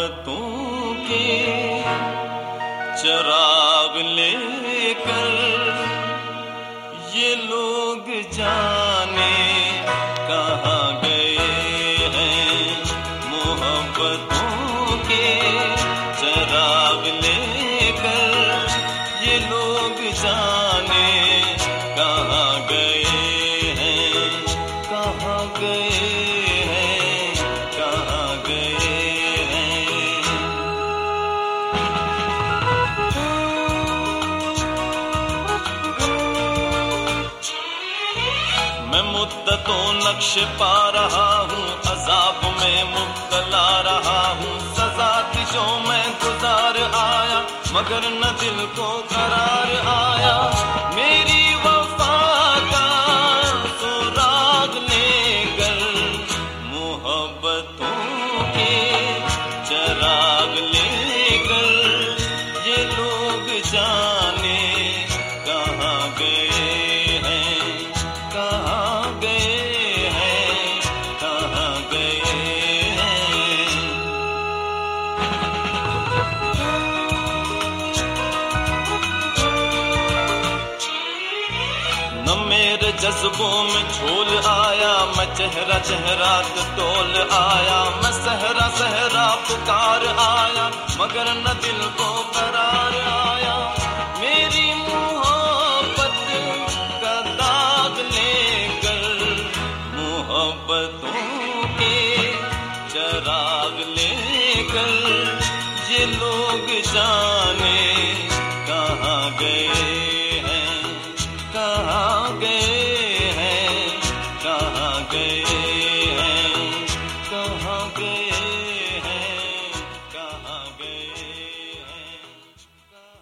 मोहब्बतों के चिराग लेकर ये लोग जाने कहाँ गए हैं। मोहब्बतों के चिराग लेकर ये लोग जाने कहाँ गए हैं, कहाँ गए हैं, कहाँ गए हैं। मैं मुद्दतों नक्श पा रहा हूँ, अजाब में मुब्तला रहा हूँ। सजा थी जो मैं गुजार आया, मगर न दिल को करार आया। मेरी वफा का सुराग लेकर मोहब्बतों के चिराग लेकर ये लोग जाने कहाँ गए हैं, कहाँ गए हैं, कहाँ गए हैं। न मेरे जज्बों में झोल आया, मैं चेहरा चेहरा तोल आया। मैं सहरा सहरा पुकार आया, मगर न दिल को करार आया। मेरी मोहब्बत का दाग लेकर मोहब्बतों के चिराग लेकर ये लोग जाने कहाँ गए हैं, कहाँ गए हैं, कहाँ गए हैं, कहाँ गए हैं, कहाँ गए।